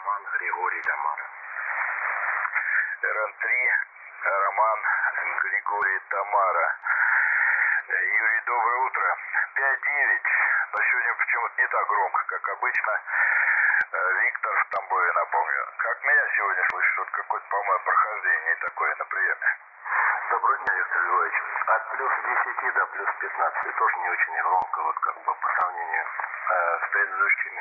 Роман, Григорий, Тамара. РН-3, Роман, Григорий, Тамара. Юрий, доброе утро. 5-9, но сегодня почему-то не так громко, как обычно. Виктор в Тамбове, напомню. Как меня сегодня слышишь? Вот какое-то, по-моему, прохождение такое на приеме. Доброго дня, Виктор Львович. От плюс 10 до плюс 15 тоже не очень громко, вот как бы по сравнению с предыдущими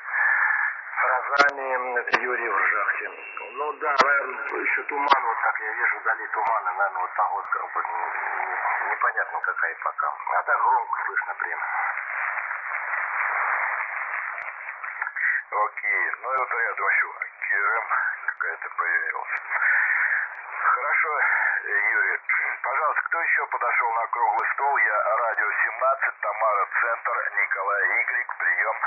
разами. Это Юрий в Ржахте. Ну да, наверное, еще туман, вот как я вижу, вдали тумана, наверное, вот погодка как бы непонятно какая пока. А так громко слышно прямо. Окей, ну и вот рядом еще КРМ какая-то появилась. Хорошо, Юрий, пожалуйста, кто еще подошел на круглый стол? Я радио 17, Тамара, Центр, Николай Y, прием.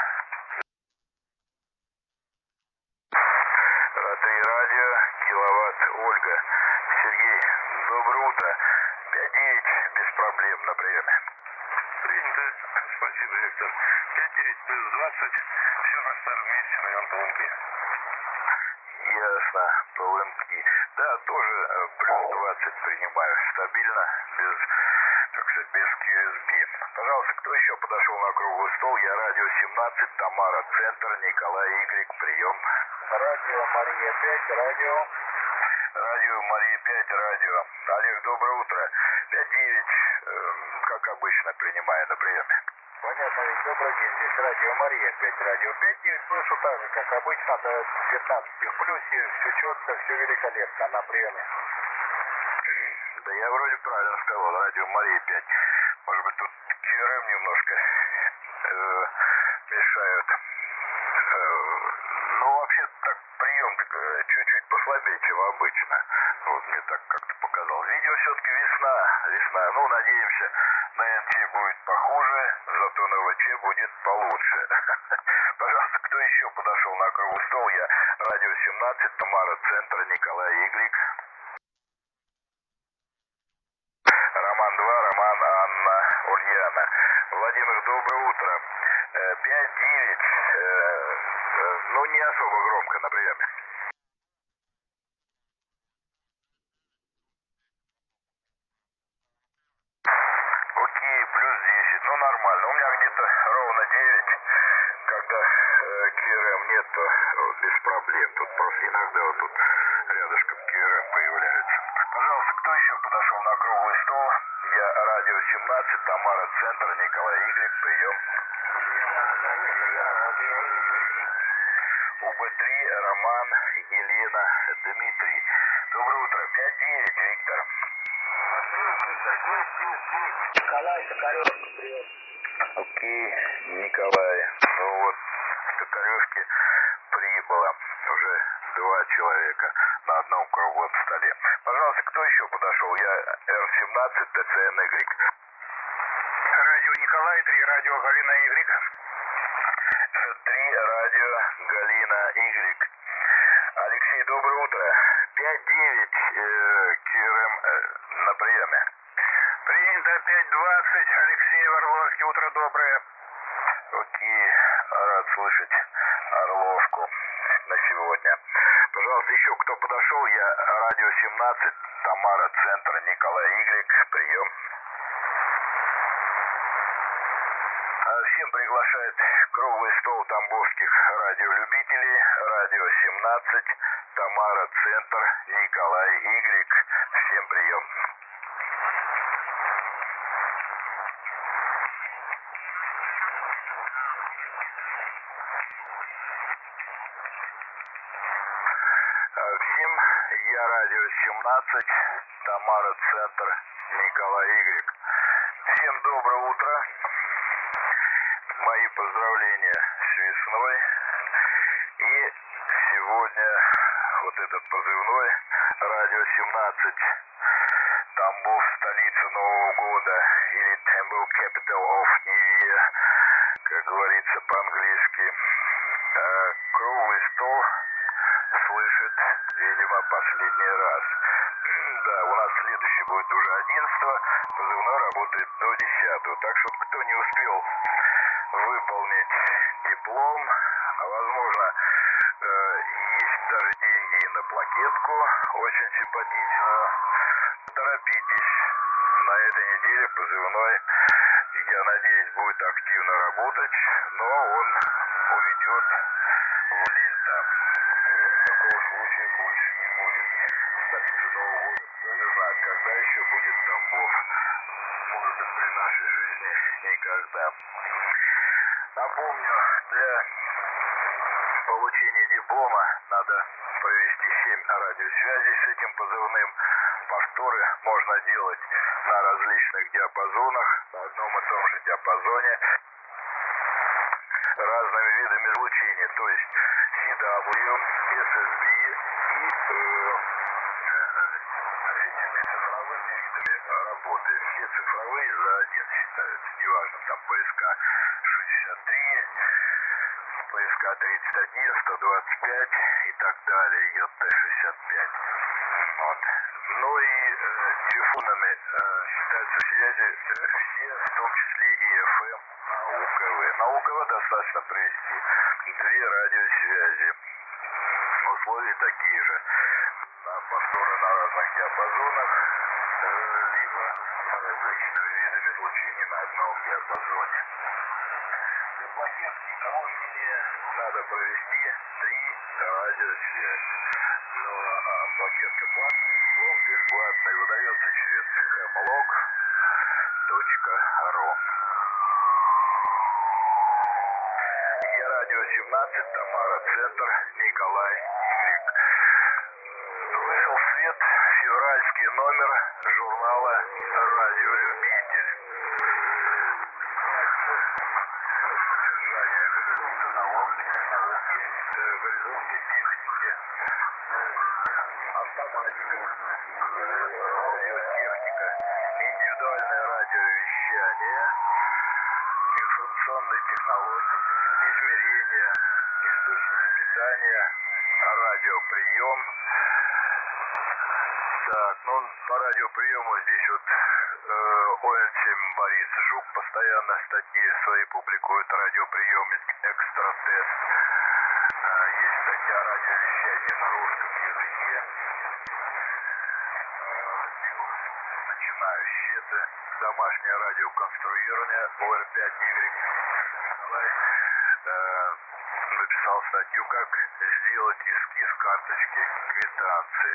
Ра-3 радио, Киловатт, Ольга. Сергей, доброе утро. 5-9, без проблем на приеме. Принято. Спасибо, Виктор. 5-9 плюс 20. Все на старом месте, район ПЛМК. Ясно, ПЛМК. Да, тоже плюс 20 принимаю. Стабильно, без, так сказать, без QSB. Пожалуйста, кто еще подошел на круглый стол? Я радио 17, Тамара, Центр, Николай Y, прием. Радио Мария 5, радио. Радио Мария 5, радио. Олег, доброе утро. 5-9, как обычно, принимаю на приеме. Понятно, ведь добрый день. Здесь радио Мария 5, радио 5. И слышу так же, как обычно, до 15 в плюсе. Все четко, все великолепно на приеме. Да я вроде правильно сказал, радио Мария 5. Может быть, тут КРМ немножко мешают. Ну, вообще так прием чуть-чуть послабее, чем обычно. Вот мне так как-то показалось. Видимо, все-таки весна. Ну, надеемся, на НЧ будет похуже, зато на ВЧ будет получше. Пожалуйста, кто еще подошел на круглый стол? Я радио 17, Тамара, Центр, Николай Y. Роман 2, Роман, Анна, Ульяна. Владимир, доброе утро. 5-9, ну не особо громко на приеме. Окей, плюс 10, ну нормально. У меня где-то ровно 9, когда КРМ нет, то без проблем. Тут просто иногда вот тут рядышком КРМ появляются. Пожалуйста, кто еще подошел на круглый стол? Я радио 17, Тамара, Центр, Николай Y, прием. УБ-3, Роман, Елена, Дмитрий. Доброе утро. 5-9, Виктор. Николай, Токаревка, привет. Окей, Николай. Ну вот, с Токаревки прибыло уже 2 человека на одном круглом столе. Пожалуйста, кто еще подошел? Я Р-17, ТЦНY. Радио Николай, 3 радио Галина Y. 3 радио Галина Y. Алексей, доброе утро. 5-9, КРМ на приеме. Принято. 5-20. Алексей Орловский. Утро доброе. Окей, рад слышать Орловку на сегодня. Пожалуйста, еще кто подошел? Я радио 17, Тамара, Центр, Николай Y, прием. Всем приглашает круглый стол тамбовских радиолюбителей. Радио 17, Тамара, Центр, Николай Y. Всем прием. Всем я радио 17, Тамара, Центр, Николай Y. Всем доброе утро. Мои поздравления с весной. И сегодня вот этот позывной радио 17, Тамбов, столица Нового года, или Tambo, Capital of New Year, как говорится по-английски. Круглый стол слышит, видимо, последний раз. Да, у нас следующий будет уже 11-го, позывной работает до 10-го. Так что кто не успел выполнить диплом, а возможно деньги и на плакетку, очень симпатичную. Торопитесь. На этой неделе позывной, я надеюсь, будет активно работать, но он уйдет в лето. Такого случая больше не будет. Столица Нового года, кто не знает, когда еще будет Тамбов. Может быть, при нашей жизни никогда. Напомню, для получения диплома надо провести 7 радиосвязей с этим позывным. Повторы можно делать на различных диапазонах, на одном и том же диапазоне, разными видами излучения, то есть CW, SSB и этими цифровыми видами работы. Все цифровые за один считаются, неважно, там ПСК 63, ПСК 31, 125 и так далее, ЕТ-65. Вот. Ну и телефонами считаются связи все, в том числе и ФМ на УКВ. На УКВ достаточно провести 2 радиосвязи. Условия такие же. Повторы на разных диапазонах, либо различными видами излучения на одном диапазоне. Для плакетки экономии надо провести 3 радиосвязи. Но плакетка платная, диплом бесплатный, выдается через hemlog.ru. Радио 17, Тамара, Центр, Николай Игрек. Вышел в свет февральский номер журнала «Радиолюбитель». Горизонты техники, автоматика, радиотехника, индивидуальное радиовещание, информационные технологии, измерения, источники питания, радиоприем. Так, ну по радиоприему здесь вот Оэнсим Борис Жук постоянно статьи свои публикует, радиоприемник «Экстратест». Есть статья «Радиовещание на русском языке». Начинающие это домашнее радиоконструирование ОР-5Y. Написал статью «Как сделать эскиз карточки квитанции».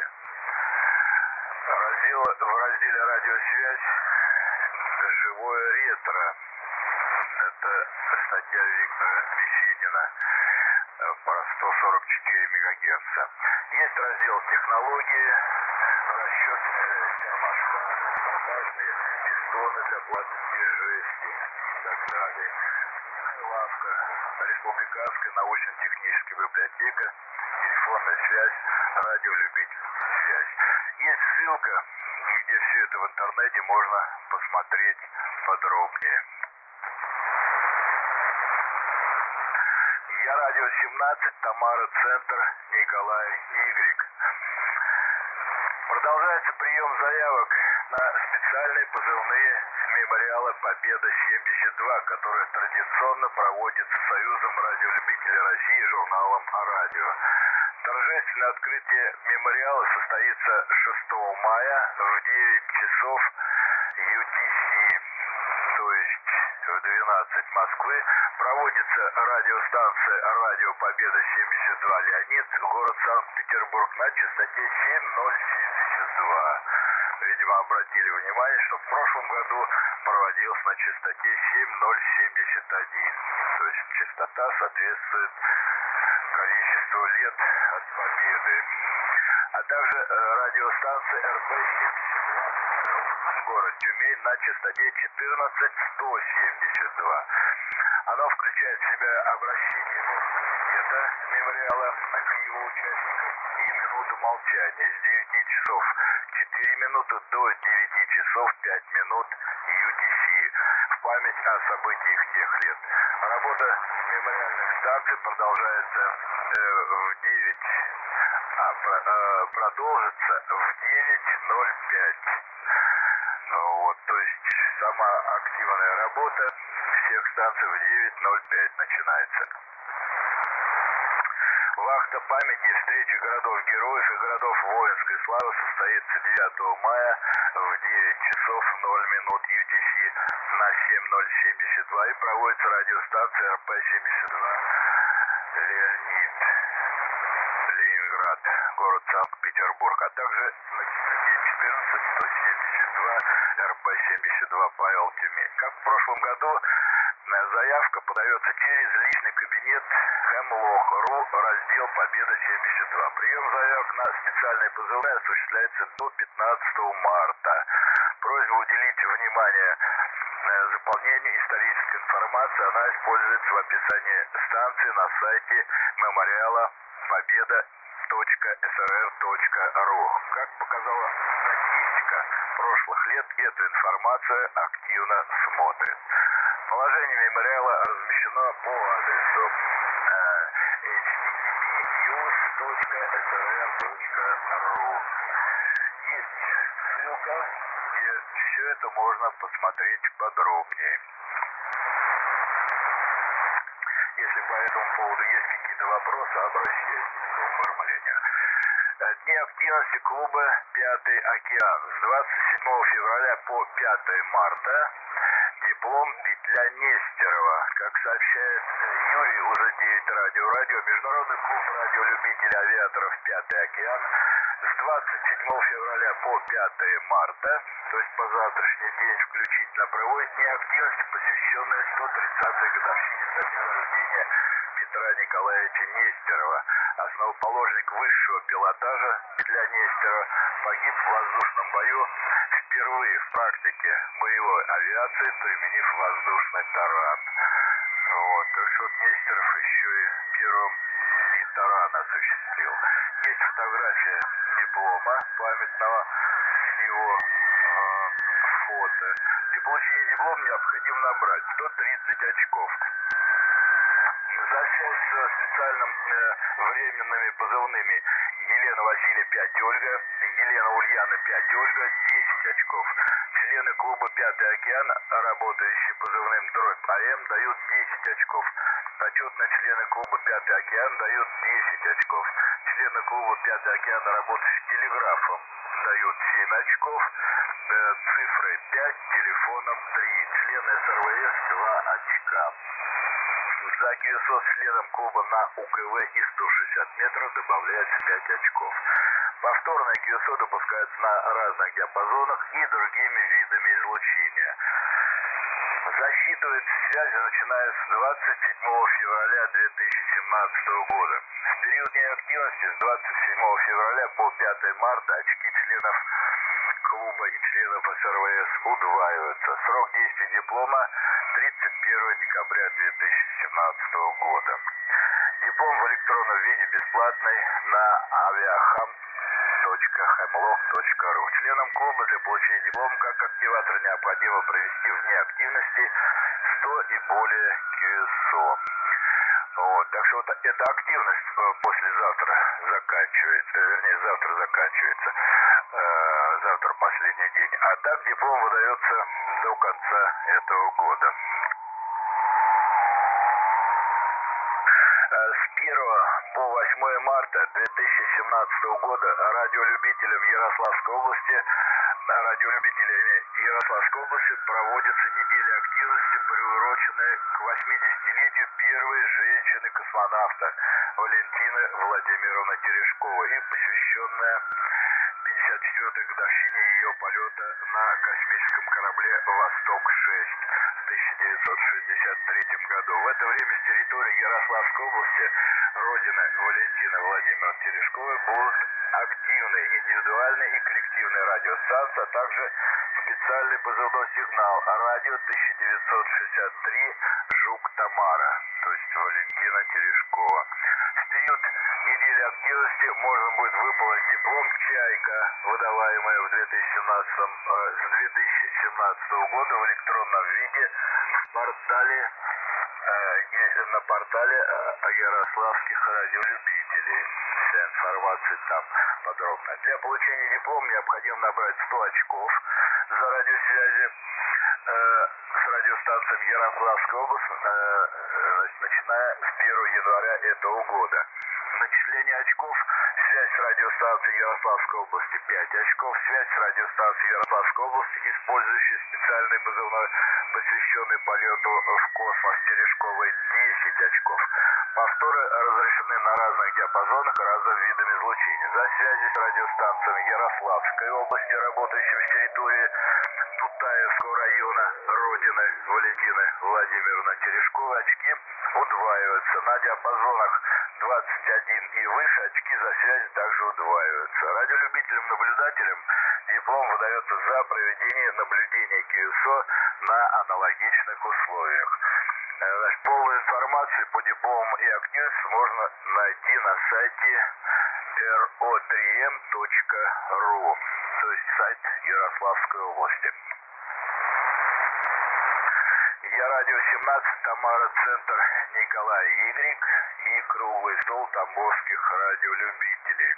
В разделе «Радиосвязь» «Живое ретро». Это статья Виктора Беседина про 144 МГц. Есть раздел «Технологии», расчет термостата, монтажные пистоны для плотности жести и так далее. Лавка, Республиканская научно-техническая библиотека, телефонная связь, радиолюбитель связь. Есть ссылка, где все это в интернете можно посмотреть подробнее. Я радио 17, Тамара, Центр, Николай Игрек. Продолжается прием заявок на специальные позывные мемориала «Победа-72», которые традиционно проводится Союзом радиолюбителей России и журналом «Радио». Торжественное открытие мемориала состоится 6 мая в 9 часов UTC, то есть в 12 Москвы. Проводится радиостанция «Радио Победа-72» Леонид, город Санкт-Петербург, на частоте 7072. Видимо, обратили внимание, что в прошлом году проводился на частоте 7071. То есть частота соответствует количеству лет от победы. А также радиостанция РБ-72 город Тюмень на частоте 14172. Оно включает в себя обращение университета мемориала к его участникам и минуту молчания с 9 часов 4 минуты до 9 часов 5 минут UTC в память о событиях тех лет. Работа мемориальных станций продолжается продолжится в 9:05. Вот, то есть сама активная работа всех станций в 9:05 начинается. В Вахта памяти и встречи городов-героев и городов воинской славы состоится 9 мая в 9 часов 0 минут UTC на 7072 и проводится радиостанция РП-72 Леонид, Ленинград, город Санкт-Петербург, а также на частоте 14-172 РП-72 Павел Тюмень. Как в прошлом году, заявка подается через личный кабинет Хемлох.ру, раздел Победа-72. Прием заявок на специальные позывные осуществляется до 15 марта. Просьба уделить внимание заполнению исторической информации. Она используется в описании станции на сайте мемориала победа.srr.ру. Как показала статистика прошлых лет, эту информацию активно смотрит. Положение мемориала размещено по адресу http://news.srr.ru. Есть ссылка, где все это можно посмотреть подробнее. Если по этому поводу есть какие-то вопросы, обращайтесь к оформлению. Дни активности клуба «Пятый океан». С 27 февраля по 5 марта диплом «Петля Нестерова». Как сообщает Юрий, уже 9 радио, Международный клуб радиолюбителей авиаторов «Пятый океан» с 27 февраля по 5 марта, то есть по завтрашний день включительно, проводит дни активности, посвященные 130-й годовщине со дня рождения Петра Николаевича Нестерова. Основоположник высшего пилотажа Петля Нестерова погиб в воздушном бою впервые в практике боевой авиации, применив воздушный таран. Вот. Так что Нестеров еще и первым и таран осуществил. Есть фотография диплома памятного, его фото. Для получения диплома необходимо набрать 130 очков. За связь с специальным временными позывными Елена Василия 5 Ольга, Елена Ульяна 5 Ольга 10 очков. Члены клуба «Пятый океан», работающие позывным дробь АМ, дают 10 очков. Почетные члены клуба «Пятый океан» дают 10 очков. Члены клуба «Пятый океан», работающие телеграфом, дают 7 очков. Цифрой 5, телефоном 3. Члены СРВС 2 очка. За QSO с членом клуба на УКВ и 160 метров добавляется 5 очков. Повторное QSO допускается на разных диапазонах и другими видами излучения. Засчитывается связи, начиная с 27 февраля 2017 года. В период дней активности с 27 февраля по 5 марта очки членов клуба и членов СРВС удваиваются. Срок действия диплома 31 декабря 2017 года. Диплом в электронном виде бесплатный на aviaham.hemlock.ru. Членам клуба для получения диплома как активатора необходимо провести вне активности 100 и более QSO. Вот, так что вот эта активность послезавтра заканчивается, вернее завтра заканчивается, завтра последний день. А так диплом выдается до конца этого года. С 1 по 8 марта 2017 года радиолюбителям Ярославской области проводится неделя активности, приуроченная к 80-летию первой женщины-космонавта Валентины Владимировны Терешковой и посвященная 54-й годовщине ее полета на космическом корабле «Восток-6» в 1963 году. В это время с территории Ярославской области, родины Валентины Владимировны Терешковой, будут активны индивидуальные и коллективные радиостанции, а также специальный позывной сигнал радио 1963 «Жук-Тамара», то есть Валентина Терешкова. В период недели активности можно будет выполнить диплом «Чайка», выдаваемый с 2017 года в электронном виде на портале ярославских радиолюбителей. Вся информация там подробно. Для получения диплома необходимо набрать 100 очков за радиосвязи с радиостанцией Ярославской области, начиная с 1 января этого года. Начисление очков. Связь с радиостанцией Ярославской области 5 очков. Связь с радиостанцией Ярославской области, использующей специальный позывной, посвященный полету в космос Терешковой, 10 очков. Повторы разрешены на разных диапазонах разным видам излучения. За связи с радиостанциями Ярославской области, работающей в территории Тутаевского района, родины Валентины Владимировны Терешковой, очки удваиваются. На диапазонах 21 и выше очки за связь также удваиваются. Радиолюбителям-наблюдателям диплом выдается за проведение наблюдения КСО на аналогичных условиях. Полную информацию по дипломам и активности можно найти на сайте ro3m.ru, то есть сайт Ярославской области. Я радио 17, Тамара, центр Николай Y и круглый стол тамбовских радиолюбителей.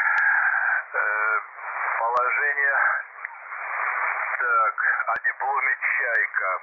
Положение. Так, о дипломе «Чайка».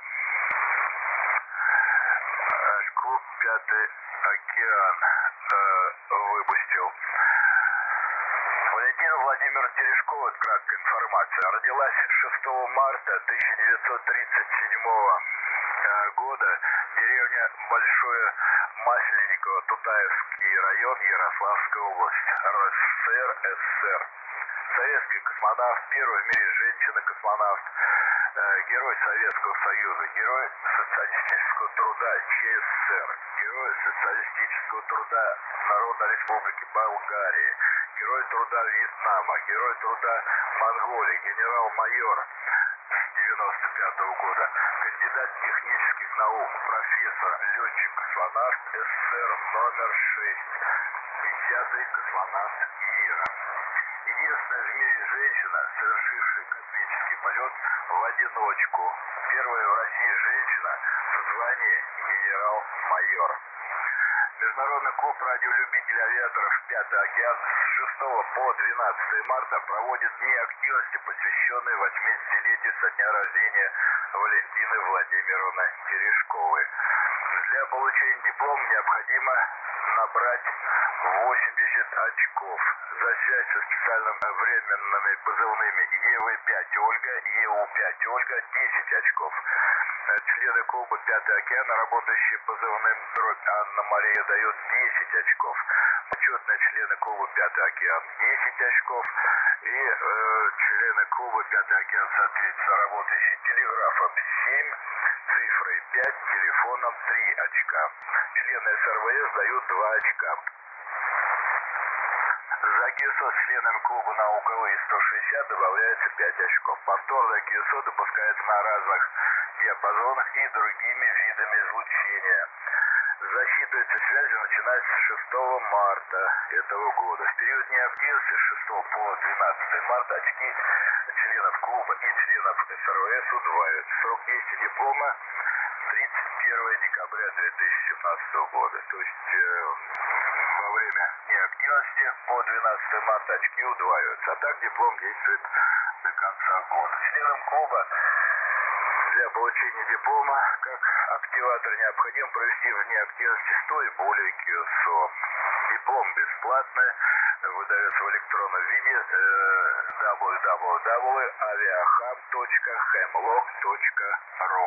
Клуб «Пятый океан» выпустил. Валентина Владимировна Терешкова, краткая информация, родилась 6 марта 1937 года, деревня Большое Масленниково, Тутаевский район, Ярославская область, РСФСР, СССР. Советский космонавт, первый в мире женщина-космонавт, герой Советского Союза, герой социалистического труда ЧССР, герой социалистического труда Народной Республики Болгарии, герой труда Вьетнама, герой труда Монголии, генерал-майор с 95 года, кандидат технических наук, профессор, летчик-космонавт СССР номер 6, 10-й космонавт мира. Единственная в мире женщина, совершившая космический полет в одиночку. Первая в России женщина в звании генерал-майор. Международный клуб радиолюбителей авиаторов «Пятый океан» с 6 по 12 марта проводит дни активности, посвященные 80-летию со дня рождения Валентины Владимировны Терешковой. Для получения диплома необходимо набрать 80 очков. За связь со специальными временными позывными ЕВ-5 Ольга, ЕУ-5 Ольга 10 очков. Члены клуба «Пятый океан», работающие позывным дробь Анна Мария, дают 10 очков. Почетные члены клуба «Пятый океан» 10 очков. И члены клуба «Пятый океан», соответственно, работающие телеграфом 7, цифрой 5, телефоном 3 очка. Члены СРВС дают 2 очка. За КСО с членами клуба на УКВ-160 добавляется 5 очков. Повторное КСО допускается на разных диапазонах и другими видами излучения. Засчитывается связи, начиная с 6 марта этого года. В период неактивности с 6 по 12 марта очки членов клуба и членов СРВС удваиваются. Срок действия диплома 31 декабря 2017 года. То есть во время неактивности по 12 марта очки удваиваются. А так диплом действует до конца года. Членам клуба для получения диплома как активатор необходимо провести в неактивности 100 и более КСО. Диплом бесплатный, выдается в электронном виде www.aviaham.hemlock.ru.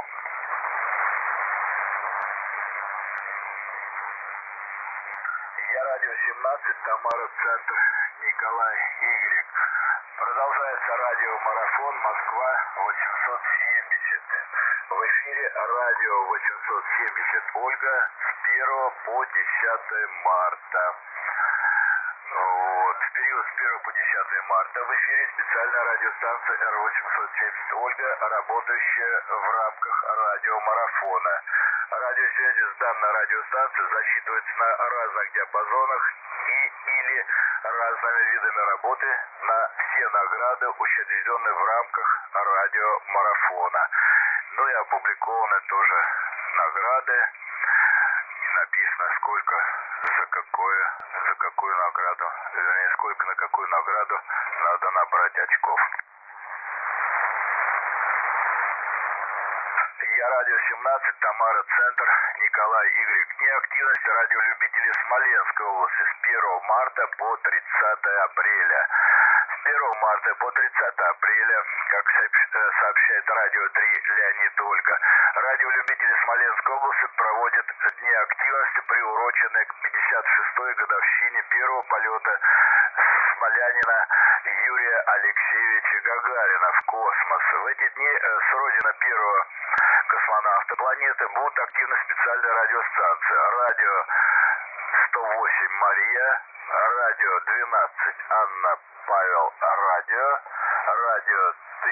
Я радио 17, Тамара, центр Николай Y. Продолжается радиомарафон Москва 870. В эфире радио 870 Ольга с 1 по 10 марта. Вот. В период с 1 по 10 марта в эфире специальная радиостанция Р-870 Ольга, работающая в рамках радиомарафона. Радиосвязи с данной радиостанцией засчитываются на разных диапазонах или разными видами работы на все награды, учрежденные в рамках радиомарафона. Ну и опубликованы тоже награды. И написано, сколько за какую награду, вернее, сколько на какую награду надо набрать очков. Я радио 17, Тамара, Центр, Николай, Игорь. Неактивность радиолюбителей Смоленской области с 1 марта по 30 апреля. С 1 марта по 30 апреля, как сообщает Радио 3 Леонид Ольга, радиолюбители Смоленской области проводят дни активности, приуроченные к 56-й годовщине первого полета смолянина Юрия Алексеевича Гагарина в космос. В эти дни с родины первого космонавта планеты будут активны специальные радиостанции. Радио 108 Мария, радио 12 Анна Павел радио, радио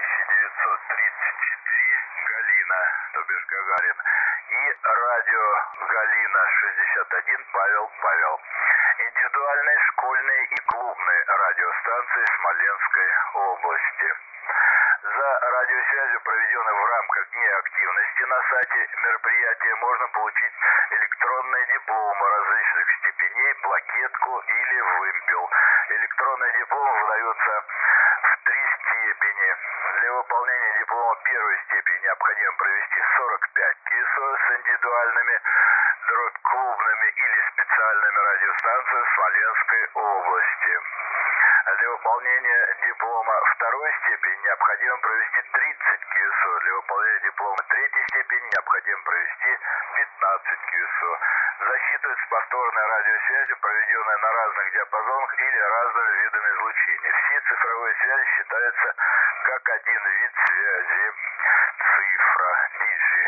1934 Галина, то бишь Гагарин, и радио Галина 61 Павел. Индивидуальные, школьные и клубные радиостанции Смоленской области. За радиосвязью, проведенной в рамках Дня активности, на сайте мероприятия можно получить электронные дипломы различных степеней, плакетку или вымпел. Электронные дипломы выдаются в 3 степени. Для выполнения диплома первой степени необходимо провести 45 КСО с индивидуальными, клубными или специальными радиостанциями Смоленской области. Для выполнения диплома второй степени необходимо провести 30 КСО. Для выполнения диплома третьей степени необходимо провести 15 КСО. Засчитывается повторная радиосвязь, проведенная на разных диапазонах или разными видами излучения. Все цифровые связи считаются как один вид связи. Цифра, диджи.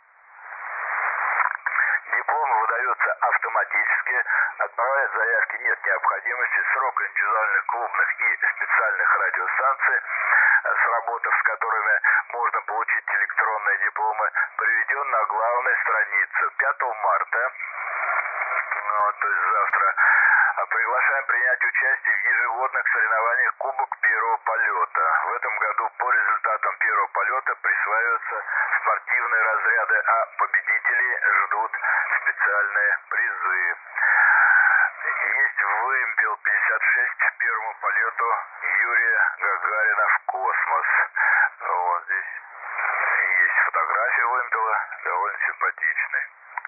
Дипломы выдаются автоматически, отправлять заявки нет необходимости. Срок индивидуальных, клубных и специальных радиостанций, сработав с которыми можно получить электронные дипломы, приведен на главной странице. 5 марта, то есть завтра, приглашаем принять участие в ежегодных соревнованиях Кубок первого полета. В этом году по результатам первого полета присваиваются спортивные разряды, а победителей ждут специальные призы. Есть вымпел 56 к первому полету Юрия Гагарина в космос. Вот здесь есть фотография вымпела, довольно симпатичный.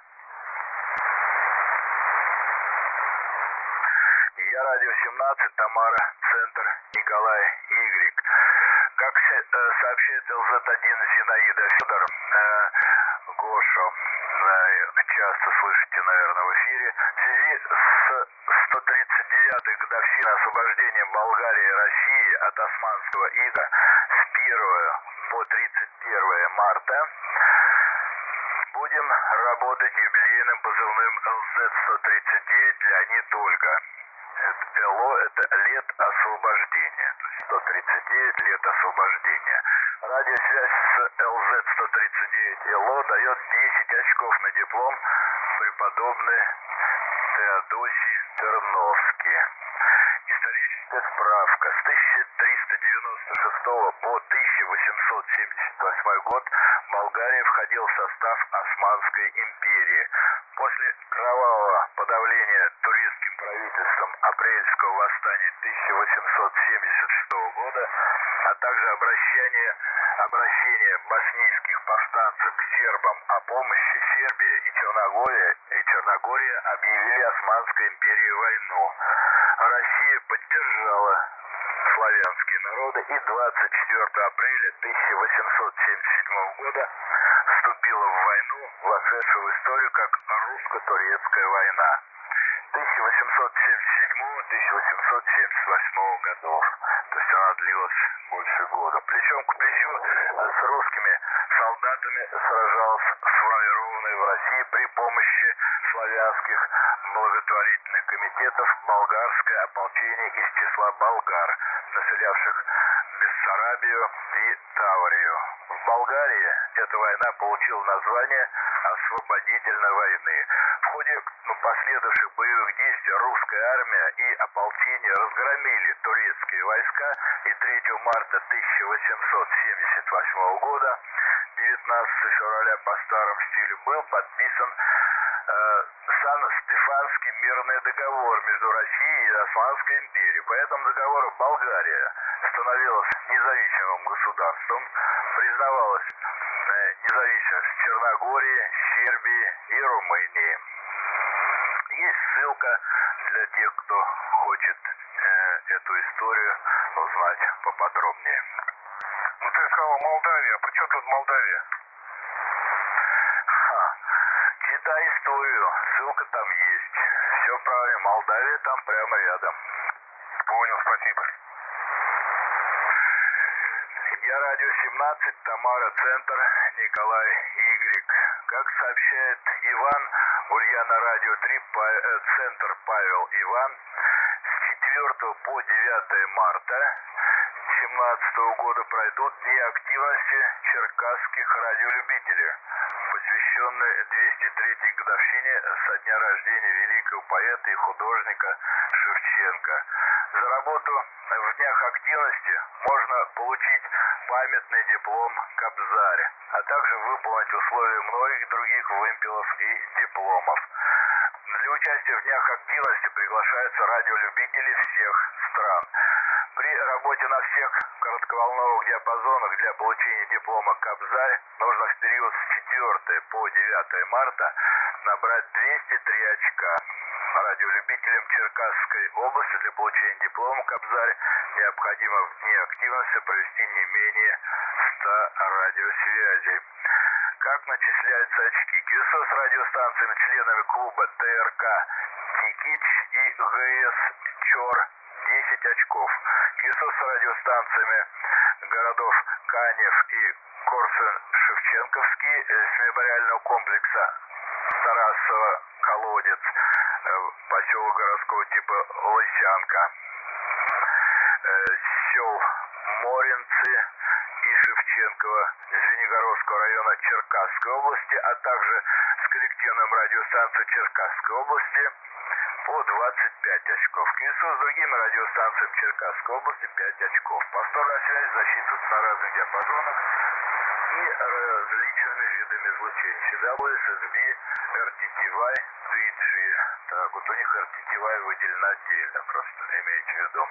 Я радио 17, Тамара, Центр, Николай, Игорь. Как сообщает ЛЗ-1 Зинаида Федор, Гоша, часто слышите, наверное, в эфире, в связи с 139-й годовщиной освобождения Болгарии и России от османского ига с 1 по 31 марта будем работать юбилейным позывным ЛЗ-139 Леонид Ольга. ЛО – это лет освобождения, то есть 139 лет освобождения. Радиосвязь с ЛЗ-139 ЛО дает 10 очков на диплом преподобный Теодосий Терновский. Историческая справка. С 1396 по 1878 год Болгария входила в состав Османской империи. После кровавого подавления турецким правительством апрельского восстания 1876 года, а также обращение боснийских повстанцев к сербам о помощи, Сербия и Черногория объявили Османской империи войну. Россия поддержала славянские народы и 24 апреля 1877 года вступила в войну, вошедшую в историю как русско-турецкая война 1877-1878 годов. То есть она длилась больше года. Плечом к плечу с русскими солдатами сражался сформированный в России при помощи славянских благотворительных комитетов болгарское ополчение из числа болгар, населявших Бессарабию и Таврию. В Болгарии эта война получила название освободительной войны. В ходе последующих боевых действий русская армия и ополчение разгромили турецкие войска, и 3 марта 1878 года, 19 февраля по старому стилю, был подписан Сан-Стефанский мирный договор между Россией и Османской империей. По этому договору Болгария становилась независимым государством, признавалась независимости Черногории, Сербии и Румынии. Есть ссылка для тех, кто хочет эту историю узнать поподробнее. Ну ты сказал Молдавия, а при чем тут Молдавия? Читай историю, ссылка там есть. Все правильно, Молдавия там прямо рядом. Понял, спасибо. Я радио 17, Тамара, Центр, Николай Y. Как сообщает Иван, Ульяна, радио 3, Центр, Павел, Иван, с 4 по 9 марта 2017 года пройдут дни активности черкасских радиолюбителей, посвященные 203-й годовщине со дня рождения великого поэта и художника Шевченко. За работу в днях активности можно получить памятный диплом «Кобзарь», а также выполнить условия многих других вымпелов и дипломов. Для участия в днях активности приглашаются радиолюбители всех стран. При работе на всех коротковолновых диапазонах для получения диплома «Кобзарь» нужно в период с 4 по 9 марта набрать 203 очка. Радиолюбителям Черкасской области для получения диплома «Кобзарь» необходимо в дни активности провести не менее 100 радиосвязей. Как начисляются очки? КСО с радиостанциями, членами клуба ТРК «Тикич» и ГС «Чор» 10 очков. КСО с радиостанциями городов Канев и Корсунь-Шевченковский с мемориального комплекса Тарасово, Колодец, поселок городского типа Лысянка, сел Моринцы и Шевченково Звенигородского района Черкасской области, а также с коллективным радиостанцией Черкасской области по 25 очков. КСО с другими радиостанциями Черкасской области 5 очков. Повторная связь засчитывается на разных диапазонах и различными видами излучения. CW, SSB, RTTY, DG. Так, вот у них RTTY выделено отдельно, просто имейте в виду.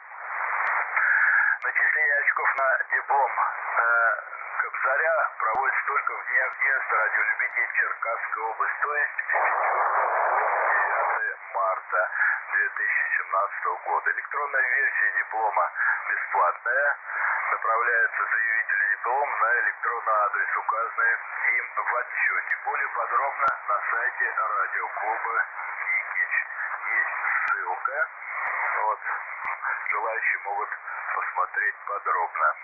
Начисление очков на диплом Кобзаря проводится только в дни активности радиолюбителей Черкасской области, то есть 9 марта 2017 года. Электронная версия диплома бесплатная. Направляется заявителю диплом на электронный адрес, указанный им в отчете. Более подробно на сайте радиоклуба «Тикич» есть ссылка. Вот. Желающие могут посмотреть подробно.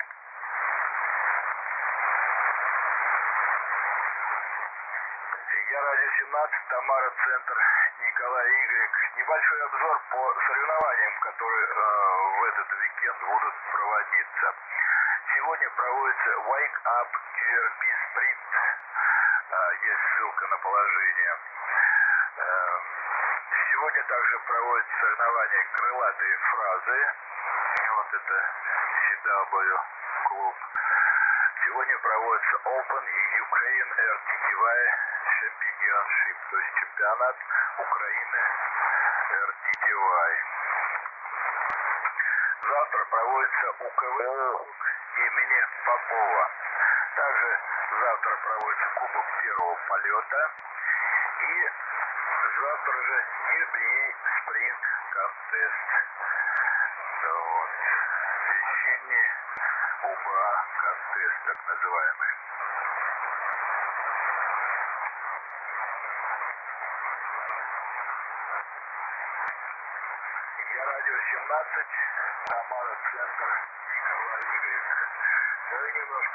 Я радио 17, Тамара, Центр, Николай Y. Небольшой обзор по соревнованиям, которые в этот уикенд будут проводиться. Сегодня проводится Wake Up QRP Sprint. Есть ссылка на положение. Сегодня также проводятся соревнования «Крылатые фразы». Вот это CW клуб. Сегодня проводится Open Ukraine RTTY Championship, то есть чемпионат Украины RTTY. Завтра проводится УКВ имени Попова. Также завтра проводится Кубок первого полета. И завтра же UBA Sprint Contest. Вот. Весенний УБА контест, так называемый. Я радио 17, Тамара, Центр, Николай Y. Вы немножко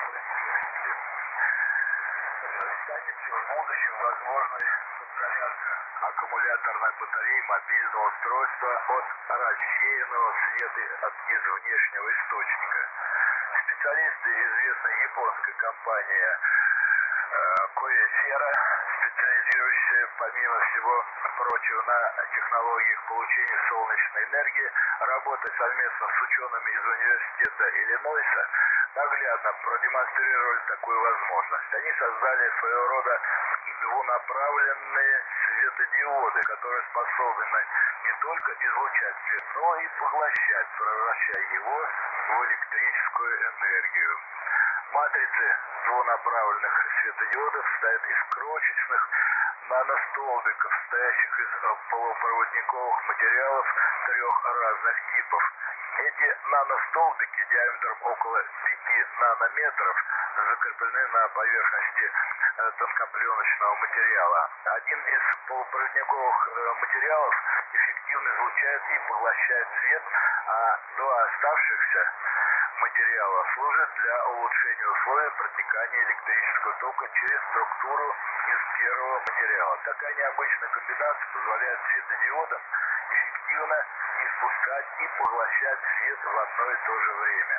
станет в будущем возможной подзарядка аккумуляторной батареи мобильного устройства от рассеянного света из внешнего источника. Специалисты известной японской компании Koesera, специализирующаяся, помимо всего прочего, на технологиях получения солнечной энергии, работая совместно с учеными из университета Иллинойса, наглядно продемонстрировали такую возможность. Они создали своего рода двунаправленные светодиоды, которые способны не только излучать свет, но и поглощать, превращая его в электрическую энергию. Матрицы двунаправленных светодиодов состоят из крошечных наностолбиков, состоящих из полупроводниковых материалов трех разных типов. Эти наностолбики диаметром около 5 нанометров закреплены на поверхности тонкопленочного материала. Один из полупроводниковых материалов эффективно излучает и поглощает свет, а два оставшихся материала служат для улучшения условий протекания электрического тока через структуру из первого материала. Такая необычная комбинация позволяет светодиодам эффективно испускать и поглощать свет в одно и то же время.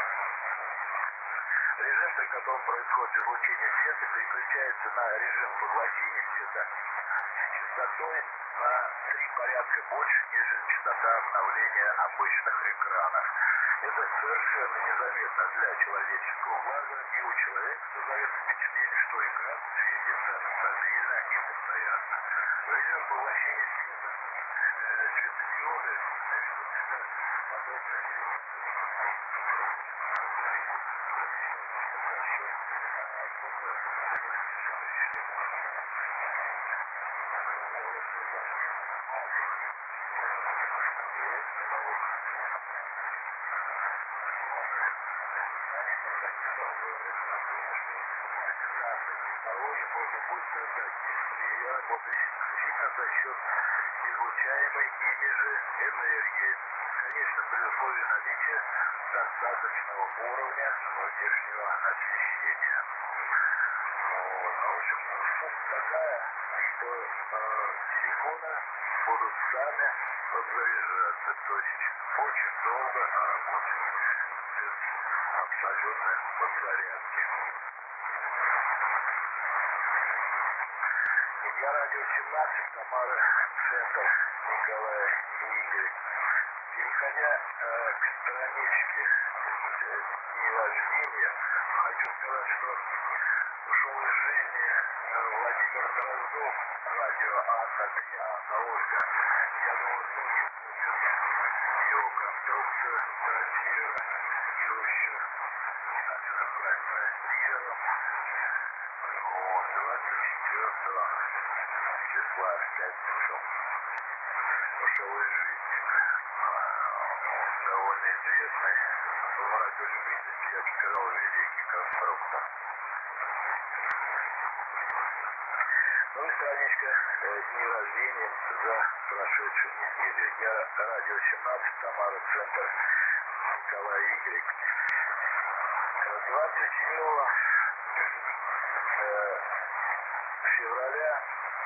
Режим, при котором происходит излучение света, переключается на режим поглощения света с частотой на 3 порядка больше, нежели частота обновления обычных экранов. Это совершенно незаметно для человеческого глаза, и у человека создается впечатление, что экран светится стабильно и постоянно. В режим поглощения света светодиоды ведутся подобно можно будет создать дисплеи, работающие исключительно за счет излучаемой ими же энергии, конечно, при условии наличия достаточного уровня внешнего освещения. В общем, суть такая, что силиконы будут сами подзаряжаться, то есть очень долго работать без абсолютной подзарядки. Я радио 17, Тамара, центр Николая Игорь. Переходя к страничке дней рождения, хочу сказать, что ушел из жизни Владимир Дроздов, радио Анна 3, Анна Ольга. Я думаю, многие помнят его конструкцию Трансивера, его еще стали называть Трансивером. 24 числа в пятницу ушел из жизни. Довольно известный в радиолюбительстве, я бы сказал, великий конструктор. Ну и страничка дни рождения за прошедшую неделю. Я радио 17, Тамара, центр Николай Игорь. 27 февраля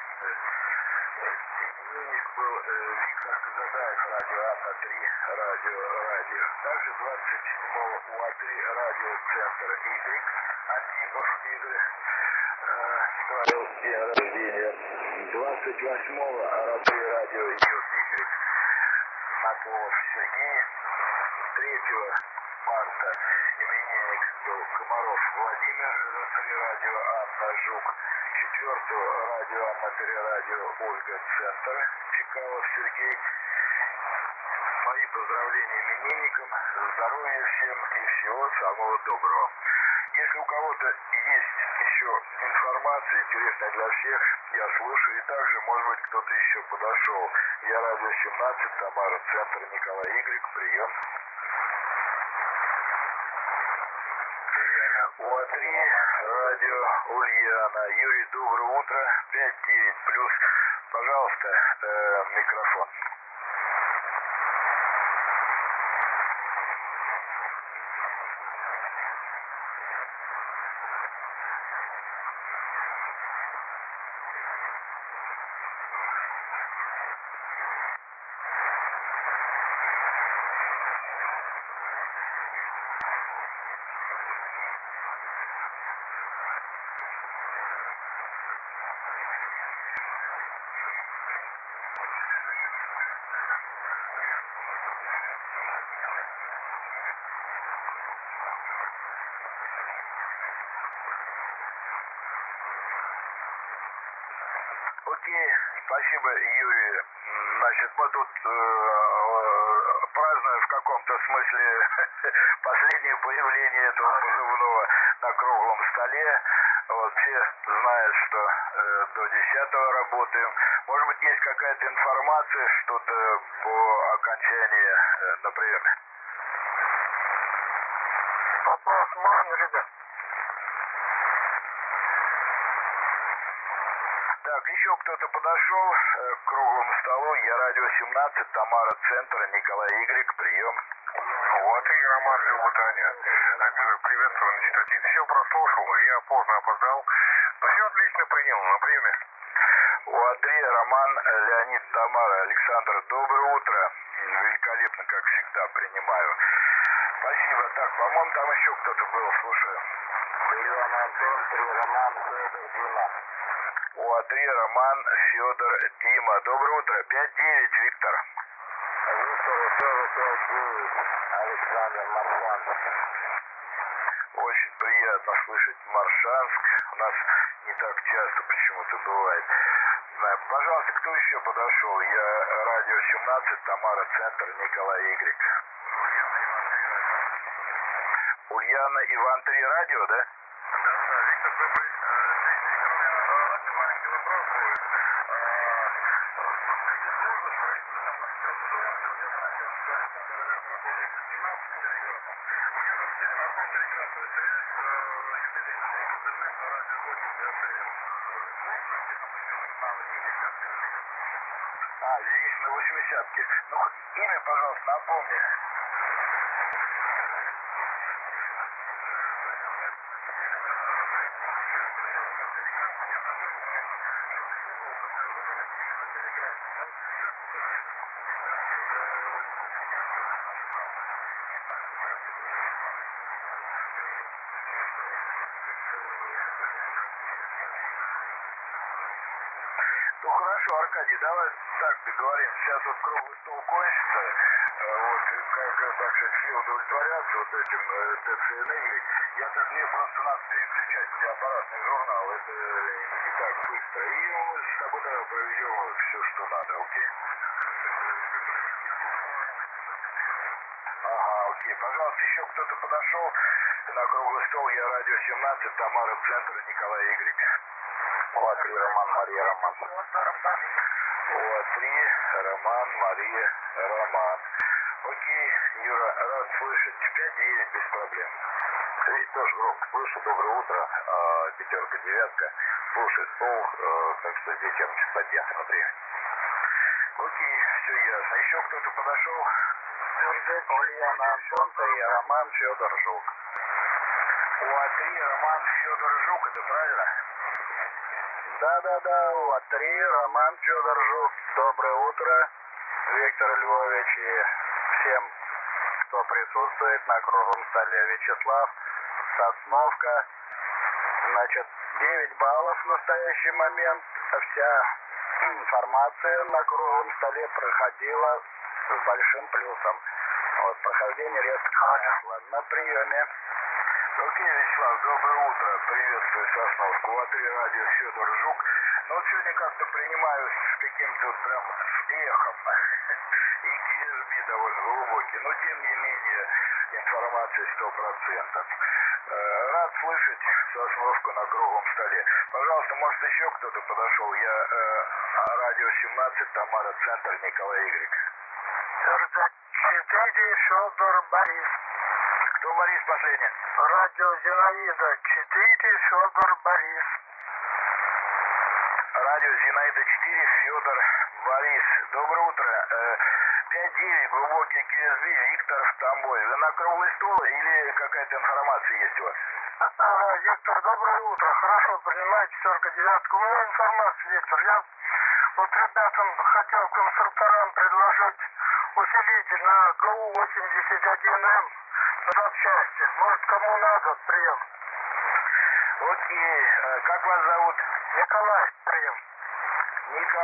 именинник был Виктор Казадаев, радио Анна 3, радио. Также 27 УА3 радиоцентр Y, Антипов Игорь, справил день рождения. 28-го УА3 радио Y, Маклов Сергей. 3 марта именинник был Комаров Владимир, радио Анна Жук. 4-го радио Анна 3, радио Ольга, центр Чекалов Сергей. Мои поздравления именинникам, здоровья всем и всего самого доброго. Если у кого-то есть еще информация интересная для всех, я слушаю, и также, может быть, кто-то еще подошел. Я радио 17, Тамара, центр Николай Игорь, прием. УА3, радио Ульяна. Юрий, доброе утро. 5-9+. Пожалуйста, микрофон. Окей, спасибо, Юрий. Значит, мы тут празднуем в каком-то смысле последнее появление этого позывного на круглом столе. Вот, все знают, что до 10-го работаем. Может быть, есть какая-то информация, что-то по окончании, например. Вопрос можно, ребят? Так, еще кто-то подошел к круглому столу. Я радио 17, Тамара, Центр, Николай Игорек, прием. Вот и Роман, Люба, Таня. Приветствую на частоте. Все прослушал, я поздно опоздал. Но все отлично принял на время. УА-3, Роман, Леонид, Тамара, Александр, доброе утро. Великолепно, как всегда, принимаю. Спасибо. Так, по-моему, там еще кто-то был, слушаю. Прием, Антон, 3, Роман, Федор, Дима. УА-3, Роман, Федор, Дима. Доброе утро. 5-9, Виктор. Виктор, тоже 5-9, Александр, Маршанск. Очень приятно слышать Маршанск. У нас не так часто почему-то бывает. Пожалуйста, кто еще подошел? Я радио 17, Тамара, Центр, Николай Игорек. Ульяна, Иван 3, радио, да? Да, Виктор, добрый. Один маленький вопрос будет. Здесь на 80-ке. Ну, имя, пожалуйста, напомни. Ну хорошо, Аркадий, давай так договоримся. Сейчас вот круглый стол кончится. Вот, как, так сказать, все удовлетворятся вот этим ТЦН. Я так, мне просто надо переключать где аппаратный журнал. Это не так быстро. И мы с тобой тогда проведем все, что надо, окей? Ага, окей. Пожалуйста, еще кто-то подошел на круглый стол. Я радио 17, Тамара, Центр, Николай Игорек. УА-3, Роман, Мария, Роман. УА-3, Роман, Мария, Роман. Окей, Юра, рад слышать. 5-9, без проблем. Ты тоже громко слышу. Доброе утро. Пятерка, девятка. Слушай, стол, так что здесь я на частоте внутри. Окей, все ясно. Еще кто-то подошел? Ульяна, Антон, 3, Роман, Федор, Жук. УА-3, Роман, Федор, Жук, это правильно? Да, УА-3, Роман, Федор, Жук. Доброе утро, Виктор Львович и всем, кто присутствует на круглом столе. Вячеслав, Сосновка. Значит, 9 баллов в настоящий момент. Вся информация на круглом столе проходила с большим плюсом. Вот прохождение резко на приеме. Окей, Вячеслав, доброе утро. Приветствую Сосновку. УА-3, радио Федор Жук. Ну вот сегодня как-то принимаю с каким-то вот прям эхом. И GSB довольно глубокий. Но тем не менее информация 100%. Рад слышать Сосновку на круглом столе. Пожалуйста, может еще кто-то подошел? Я радио 17, Тамара, Центр, Николай Игорек. 4, Федор, Борис. Кто Борис последний? Радио Зинаида, 4, Федор, Борис. Радио Зинаида 4, Федор, Борис. Доброе утро. 5-9, глубокий QSB, Виктор в Тамбове. Вы на круглый стол или какая-то информация есть у вас? Ага, Виктор, доброе утро. Хорошо, принимаю четверка, девятка. У меня информация, Виктор. Я вот ребятам хотел конструкторам предложить усилитель на ГУ-81М в запчасти. Может, кому надо, прием. Окей. Как вас зовут? Николай, прием.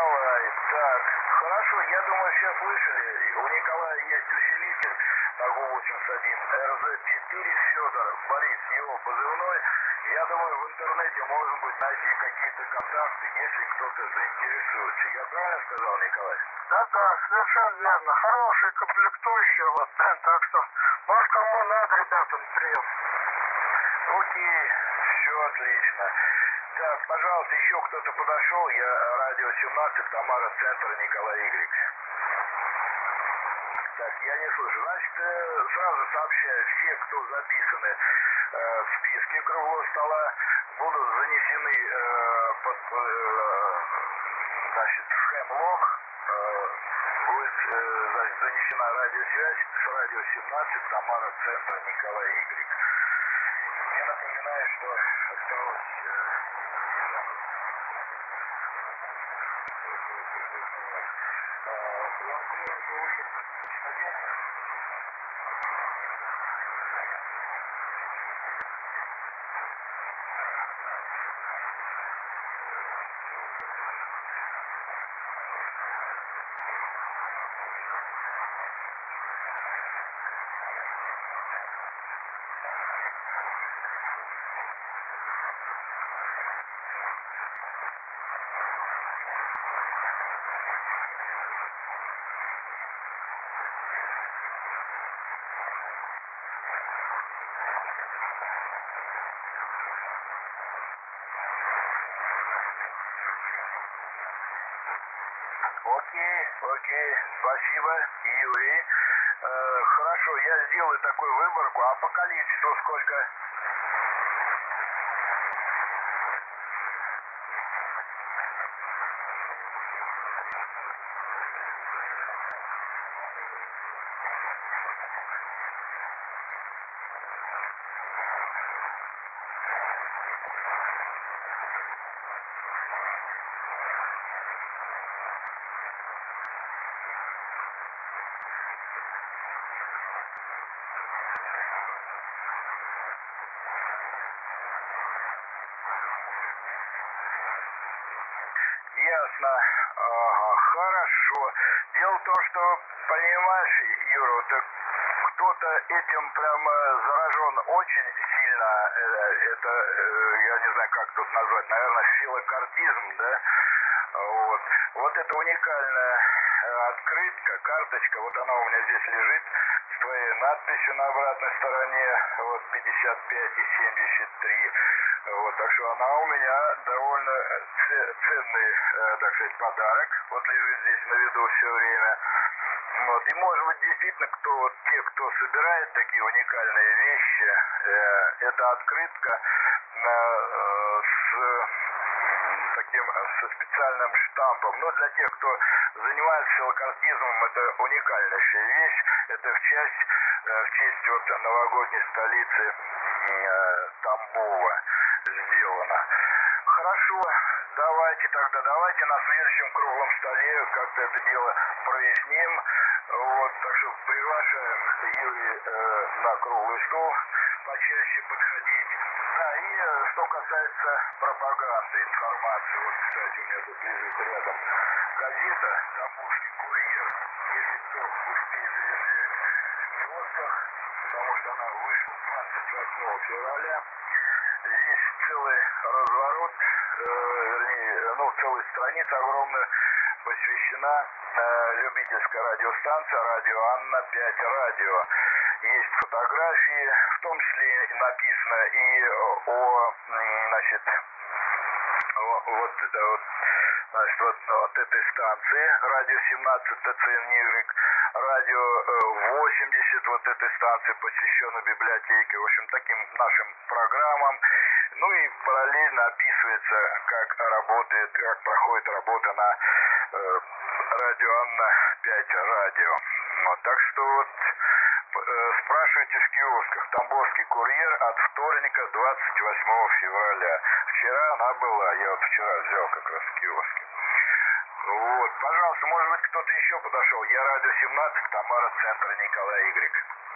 Николай. Так, хорошо. Я думаю, все слышали. У Николая есть усилитель на 81, РЗ-4 Федор Борис, его позывной. Я думаю, в интернете можно будет найти какие-то контакты, если кто-то заинтересуется. Я правильно сказал, Николай? Да, совершенно верно. Хорошие комплектующие, вот, так что, может, кому надо, ребятам, прием. Окей, все отлично. Так, пожалуйста, еще кто-то подошел. Я радио 17, Тамара, центр, Николай Игорь. Так, я не слышу. Значит, сразу сообщаю, все, кто записаны в списке круглого стола, будут занесены значит, в хемлог. Будет значит, занесена радиосвязь с радио 17, Тамара, центр, Николай Игорь. Я напоминаю, что осталось Окей, спасибо, Юрий. Хорошо, я сделаю такую выборку. А по количеству сколько? Ясно. Ага, хорошо. Дело в том, что, понимаешь, Юра, вот кто-то этим прямо заражен очень сильно. Это, я не знаю, как тут назвать, наверное, филокартизм, да? Вот это уникальная открытка, карточка, вот она у меня здесь лежит с твоей надписью на обратной стороне, вот 55 и 73. Вот, так что она у меня довольно ценный, так сказать, подарок. Вот лежит здесь на виду все время. Вот, и может быть действительно те, кто собирает такие уникальные вещи, эта открытка со специальным штампом. Но для тех, кто занимается филокартизмом, это уникальнейшая вещь. Это в честь вот новогодней столицы Тамбова сделано. Хорошо, давайте на следующем круглом столе как-то это дело проясним. Вот, так что приглашаем Юрия на круглый стол почаще подходить. Да, и что касается пропаганды, информации, вот, кстати, у меня тут лежит рядом газета «Тамбовский курьер». Если кто успеет ее взять в киосках, потому что она вышла 28 февраля. Здесь целый разворот, целая страница огромная посвящена любительской радиостанции «Радио Анна 5 Радио». Есть фотографии, в том числе написано и вот этой станции, радио 17 ТЦНY, радио 80 вот этой станции, посвященной библиотеке, в общем, таким нашим программам. Ну и параллельно описывается, как проходит работа на радио Анна 5 Радио. Вот, так что вот спрашивайте в киосках. Тамбовский курьер от вторника 28 февраля. Вчера она была, я вот вчера взял как раз в киоске. Вот, пожалуйста, может быть кто-то еще подошел. Я радио 17, Тамара, центр, Николай Игорь.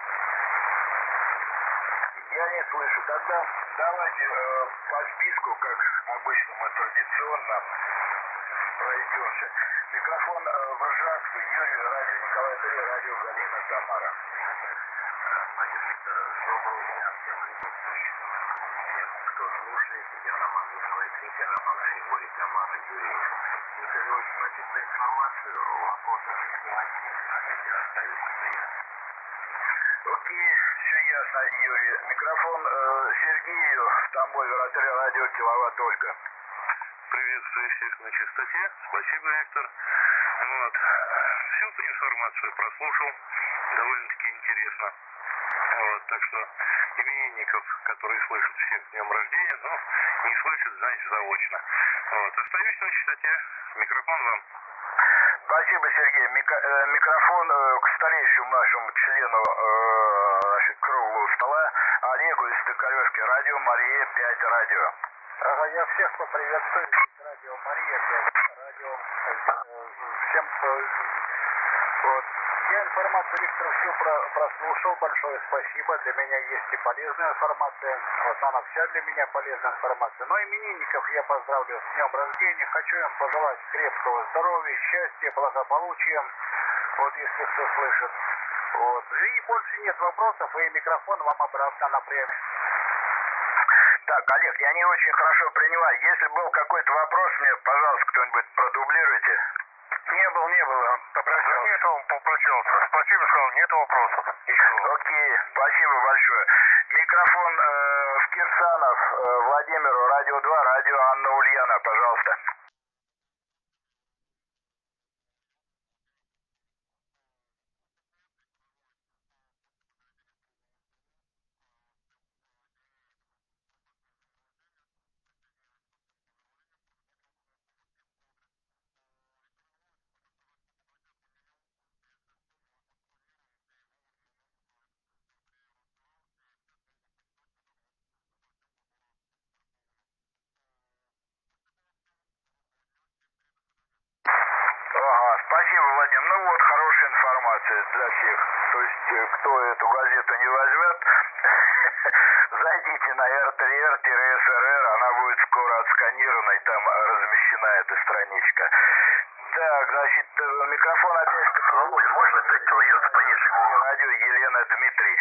Я не слышу. Тогда давайте по списку, как обычно мы традиционно пройдемся. Микрофон в Ржевску, Юрий, радио Николай 3, радио Галина, Тамара. Значит, доброго дня всем присутствующим, всем, кто слушает. Я Роман Михайлович, третий Роман Григорий, Тамара Юрьевич. Если вы очень хотите за информацию, вопросы не возникнет, хотите оставить свои. Окей, все ясно, Юрий. Микрофон Сергею в Тамбове, радио «Киловатт только». Приветствую всех на частоте. Спасибо, Виктор. Вот. Всю информацию прослушал. Довольно-таки интересно. Вот. Так что именинников, которые слышат всех с днем рождения, но не слышат, значит, заочно. Вот. Остаюсь на частоте. Микрофон вам. Спасибо, Сергей. Микрофон к старейшему нашему члену круглого стола Олегу из Токаревки. Радио Мария 5 радио. Ага, я всех поприветствую. Радио Мария 5 радио. Всем вот. Я информацию, Виктор, всю прослушал. Большое спасибо. Для меня есть и полезная информация. Вот она вся для меня полезная информация. Но именинников я поздравлю с днем рождения. Хочу им пожелать крепкого здоровья, счастья, благополучия. Вот если кто слышит. Вот. И больше нет вопросов, и микрофон вам обратно на премию. Так, Олег, я не очень хорошо принимаю. Если был какой-то вопрос, мне, пожалуйста, кто-нибудь продублируйте. Не было. Попросил. Нет, он попросился. Спасибо, сказал, нет вопросов. Окей, спасибо большое. Микрофон в Кирсанов Владимиру, радио 2, радио Анна Ульяна, пожалуйста. Ага, спасибо, Владимир. Ну вот, хорошая информация для всех. То есть, кто эту газету не возьмет, зайдите на rtr-srr, она будет скоро отсканирована, и там размещена эта страничка. Так, значит, микрофон опять... Володь, можно опять твое поехать? Радио Елена Дмитрий.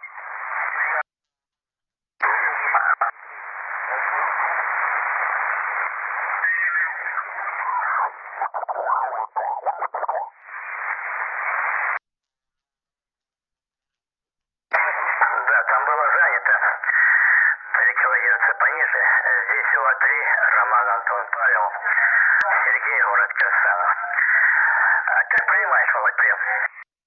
Да, там было занято. 3 килогерца пониже. Здесь всего 3. Роман, Антон, Павел. Сергей, город Кирсанов. А как принимаешь, Володь, прием?